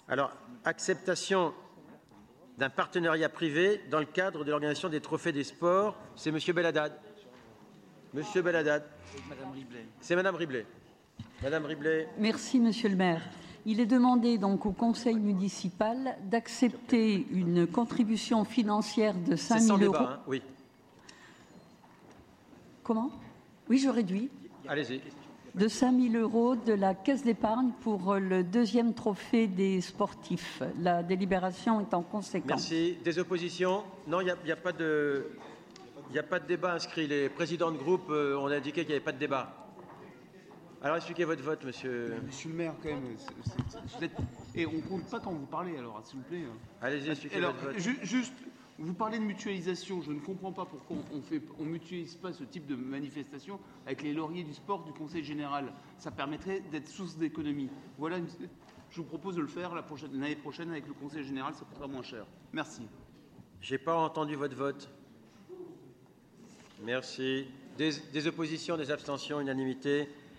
Alors, acceptation d'un partenariat privé dans le cadre de l'organisation des trophées des sports. C'est Monsieur Belhaddad. Monsieur Belhaddad. Madame Riblet. C'est Madame Riblet. Madame Riblet. Merci, Monsieur le maire. Il est demandé donc au conseil municipal d'accepter une contribution financière de 5 000 euros. Débat, hein, oui. Comment? Oui, je réduis. Allez-y. De 5 000 euros de la caisse d'épargne pour le deuxième trophée des sportifs. La délibération est en conséquence. Merci. Des oppositions? Non, il n'y a pas de débat inscrit. Les présidents de groupe ont indiqué qu'il n'y avait pas de débat. Alors expliquez votre vote, monsieur. Monsieur le maire, quand même. Et on ne compte pas quand vous parlez, alors, s'il vous plaît. Allez-y, expliquez votre vote. Juste, vous parlez de mutualisation. Je ne comprends pas pourquoi on ne mutualise pas ce type de manifestation avec les lauriers du sport du Conseil général. Ça permettrait d'être source d'économie. Voilà, je vous propose de le faire l'année prochaine avec le Conseil général, ça coûtera moins cher. Merci. Je n'ai pas entendu votre vote. Merci. Des oppositions, des abstentions, unanimité.